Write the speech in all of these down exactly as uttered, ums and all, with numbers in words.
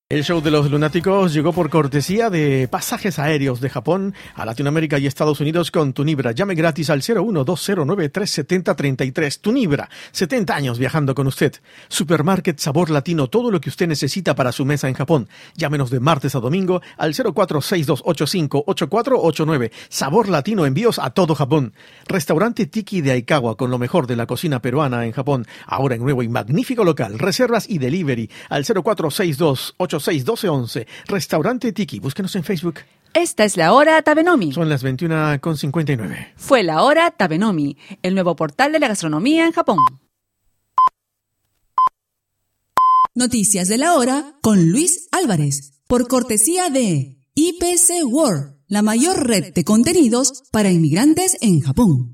El show de los lunáticos llegó por cortesía de Pasajes Aéreos de Japón a Latinoamérica y Estados Unidos con Tunibra. Llame gratis al cero uno dos cero nueve tres siete cero tres tres. Tunibra, setenta años viajando con usted. Supermarket Sabor Latino, todo lo que usted necesita para su mesa en Japón. Llámenos de martes a domingo al cero cuatro seis dos ocho cinco ocho cuatro ocho nueve. Sabor Latino, envíos a todo Japón. Restaurante Tiki de Aikawa, con lo mejor de la cocina peruana en Japón. Ahora en nuevo y magnífico local. Reservas y delivery al cero cuatro seis dos ocho seis uno dos once. Restaurante Tiki. Búsquenos en Facebook. Esta es la hora Tabenomi. Son las veintiuna con cincuenta y nueve. Fue la hora Tabenomi, el nuevo portal de la gastronomía en Japón. Noticias de la hora con Luis Álvarez, por cortesía de I P C World, la mayor red de contenidos para inmigrantes en Japón.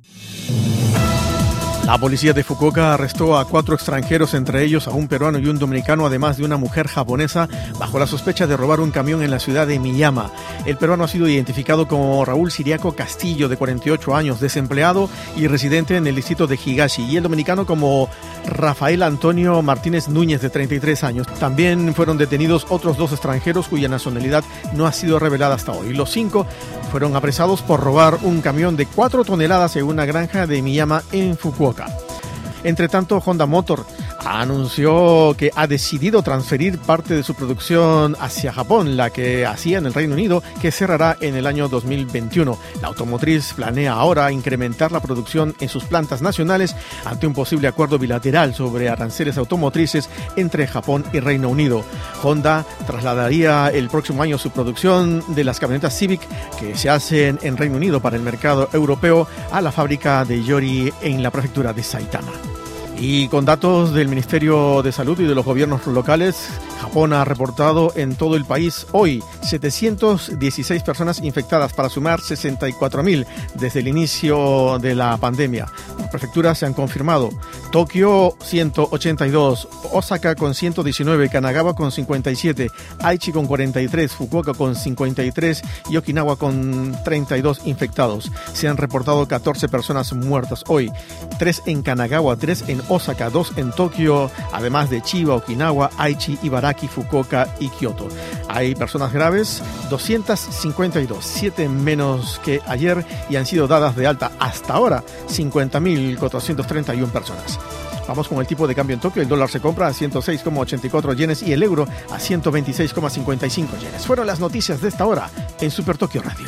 La policía de Fukuoka arrestó a cuatro extranjeros, entre ellos a un peruano y un dominicano, además de una mujer japonesa, bajo la sospecha de robar un camión en la ciudad de Miyama. El peruano ha sido identificado como Raúl Siriaco Castillo, de cuarenta y ocho años, desempleado y residente en el distrito de Higashi, y el dominicano como Rafael Antonio Martínez Núñez, de treinta y tres años. También fueron detenidos otros dos extranjeros cuya nacionalidad no ha sido revelada hasta hoy. Los cinco fueron apresados por robar un camión de cuatro toneladas en una granja de Miyama en Fukuoka. Entre tanto, Honda Motor anunció que ha decidido transferir parte de su producción hacia Japón, la que hacía en el Reino Unido, que cerrará en el año dos mil veintiuno. La automotriz planea ahora incrementar la producción en sus plantas nacionales ante un posible acuerdo bilateral sobre aranceles automotrices entre Japón y Reino Unido. Honda trasladaría el próximo año su producción de las camionetas Civic que se hacen en Reino Unido para el mercado europeo a la fábrica de Yori en la prefectura de Saitama. Y con datos del Ministerio de Salud y de los gobiernos locales, Japón ha reportado en todo el país hoy setecientas dieciséis personas infectadas, para sumar sesenta y cuatro mil desde el inicio de la pandemia. Las prefecturas se han confirmado: Tokio ciento ochenta y dos, Osaka con ciento diecinueve, Kanagawa con cincuenta y siete, Aichi con cuarenta y tres, Fukuoka con cincuenta y tres y Okinawa con treinta y dos infectados. Se han reportado catorce personas muertas hoy, tres en Kanagawa, tres en Osaka, dos en Tokio, además de Chiba, Okinawa, Aichi, Ibaraki, Fukuoka y Kioto. Hay personas graves, doscientas cincuenta y dos, siete menos que ayer, y han sido dadas de alta hasta ahora cincuenta mil cuatrocientas treinta y una personas. Vamos con el tipo de cambio en Tokio. El dólar se compra a ciento seis coma ochenta y cuatro yenes y el euro a ciento veintiséis coma cincuenta y cinco yenes. Fueron las noticias de esta hora en Super Tokio Radio.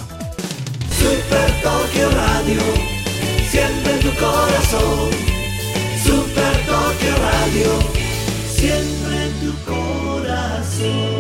Super Tokio Radio, siempre en tu corazón. Super Tokio Radio, siempre en tu corazón.